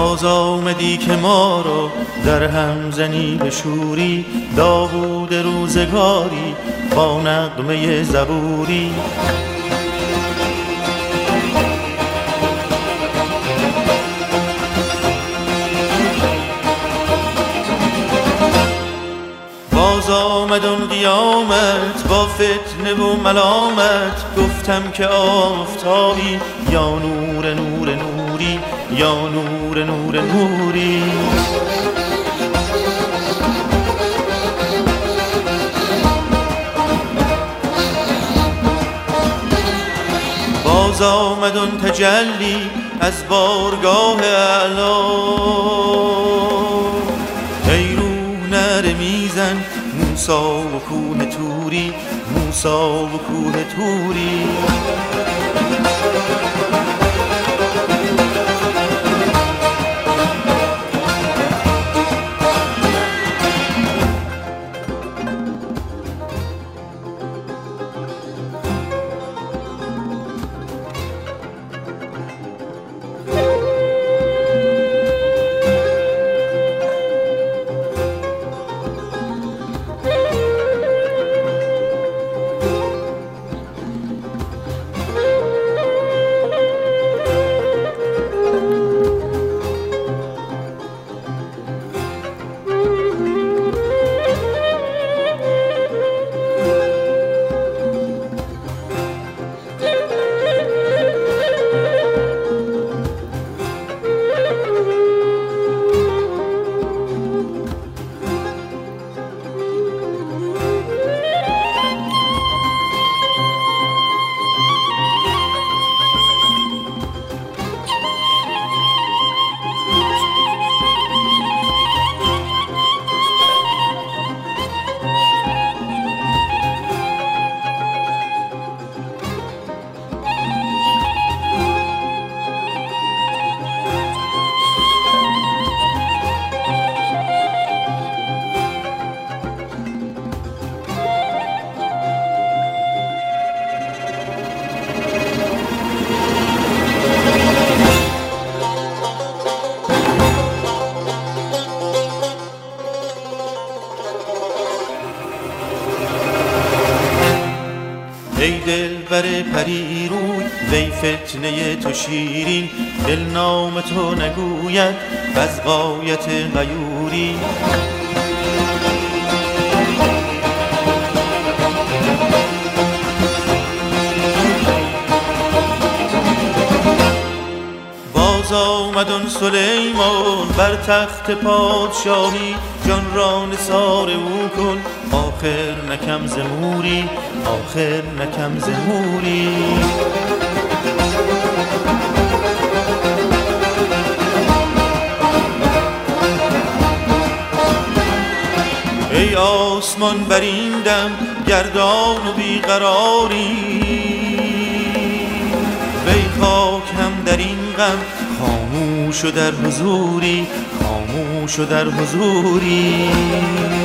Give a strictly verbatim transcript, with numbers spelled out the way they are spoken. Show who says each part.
Speaker 1: باز آمدی که ما رو در هم زنی به شوری، داوود روزگاری با نغمه زبوری. باز آمد اون قیامت با فتنه و ملامت، گفتم که آفتابی یا نور نور نوری، یا نور نور نوری. باز آمد اون تجلی از بارگاه اعلا، ای روح نره میزن موسی و کوه توری، موسی و کوه توری. ای دل بر پری روی وی فتنه تو شیرین، دل نام تو نگوید از غایت غیوری. باز آمد آن سلیمان بر تخت پادشاهی، جان را نثار او کن آخر نکم ز موری، آخر نکم ز موری. ای آسمان بر این دم گردان و بیقراری، وی خاک هم در این غم خاموش و در حضوری، خاموش و در حضوری.